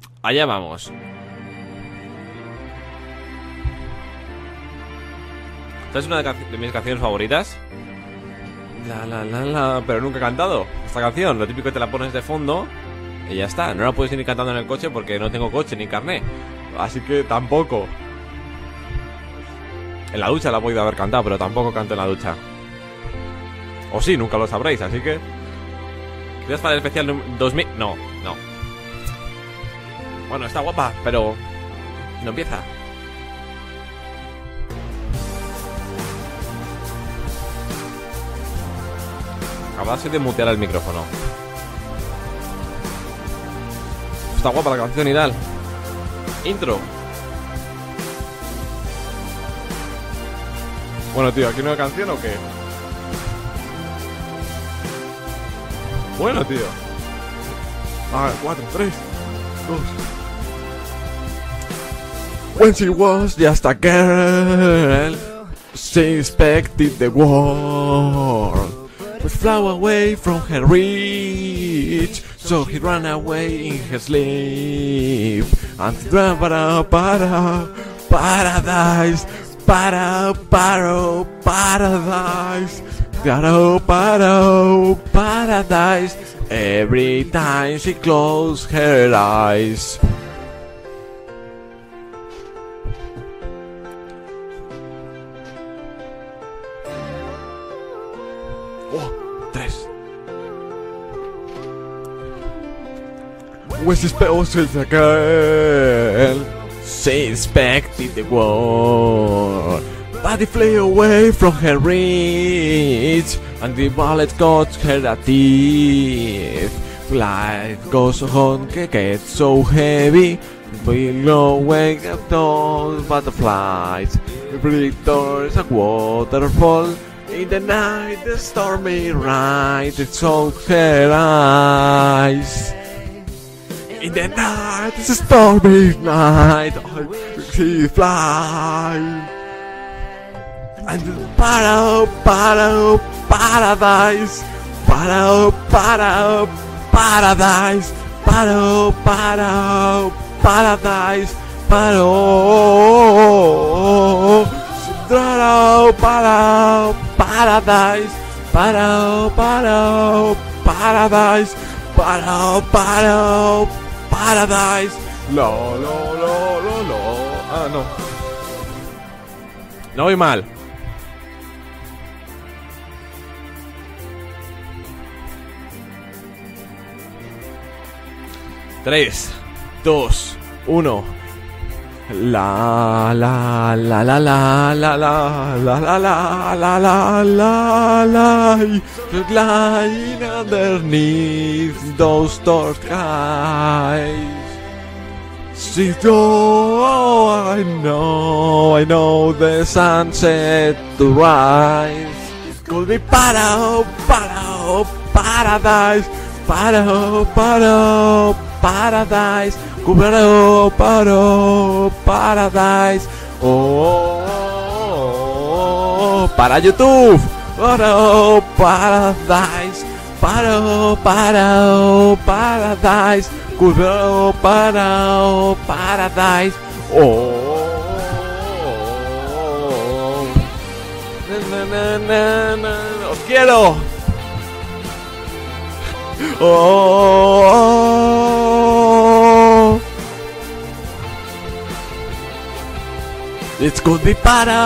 allá vamos. Esta es una de mis canciones favoritas. Pero nunca he cantado esta canción. Lo típico que te la pones de fondo y ya está. No la puedes ir cantando en el coche porque no tengo coche ni carné. Así que tampoco. En la ducha la he podido haber cantado, pero tampoco canto en la ducha. O sí, nunca lo sabréis, así que... ¿Quieres para el especial 2000? No. Bueno, está guapa, pero... no empieza. Acabarse de mutear el micrófono. Está guapa la canción y tal. Intro. Bueno, tío, ¿aquí no hay canción o qué? Bueno, tío. A ver, 4, 3, 2. When she was just a girl, she expected the world would fly away from her reach, so he ran away in her sleep and ran para paradise, paradise, paradise. Every time she closed her eyes. Oh, 3. When she spells a girl, she expected the world, but it flew away from her reach, and the bullet got her teeth. Life goes on, gets so heavy, below wake up those butterflies. Every door is a waterfall. In the night, the stormy night, it soaks her eyes. In the night, it's a stormy night, she fly. And paradise, paradise, paradise, paradise, paradise, paradise, paradise. Lo. Ah, no. No voy mal. Tres, 2, 1. La lying underneath those dark skies. See, oh, I know the sunset to rise. Could be paradise, paradise, paradise. Oh, para YouTube. Paradise, paradise. Paradise. Oh, os quiero. Oh, it could be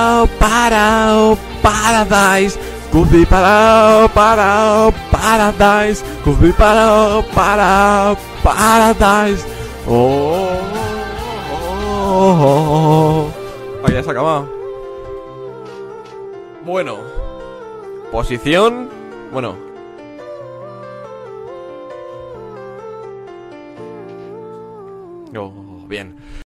paradise. Could be paradise. Could be paradise. Oh, ya se ha acabado. Bueno, posición. Bueno. Oh, bien.